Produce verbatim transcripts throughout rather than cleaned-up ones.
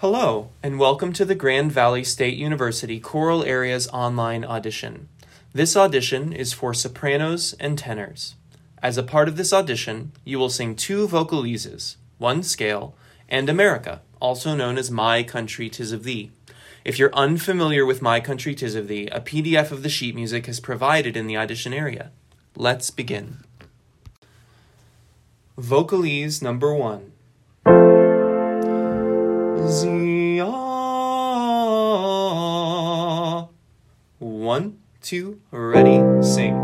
Hello, and welcome to the Grand Valley State University Choral Area's online audition. This audition is for sopranos and tenors. As a part of this audition, you will sing two vocalises, one scale, and America, also known as My Country 'Tis of Thee. If you're unfamiliar with My Country 'Tis of Thee, a P D F of the sheet music is provided in the audition area. Let's begin. Vocalise number one. Zia. One, two, ready, sing.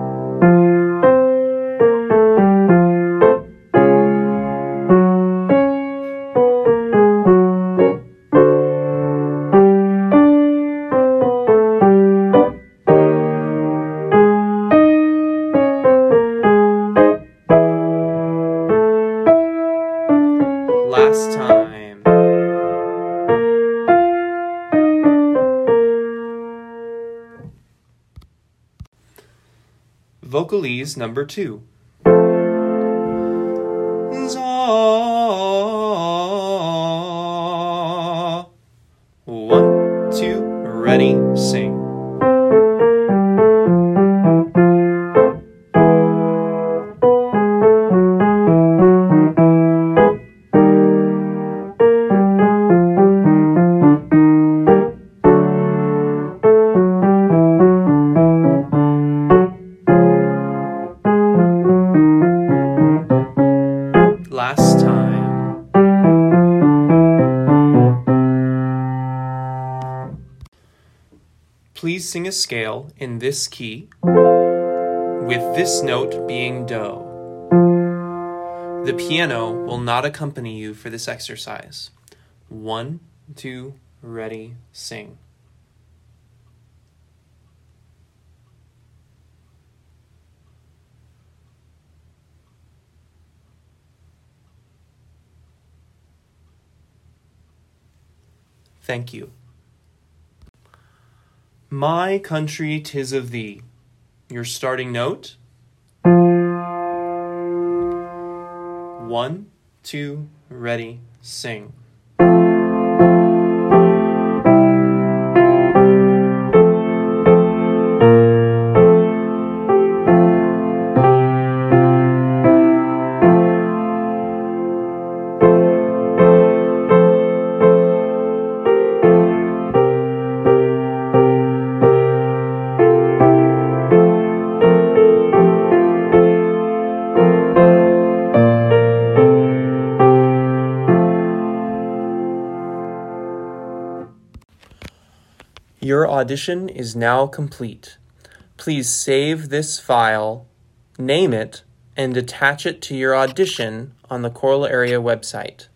Last time. Vocalise number two. Za. One, two, ready, sing. Last time. Please sing a scale in this key, with this note being Do. The piano will not accompany you for this exercise. One, two, ready, sing. Thank you. My Country 'Tis of Thee. Your starting note. One, two, ready, sing. Your audition is now complete. Please save this file, name it, and attach it to your audition on the Choral Area website.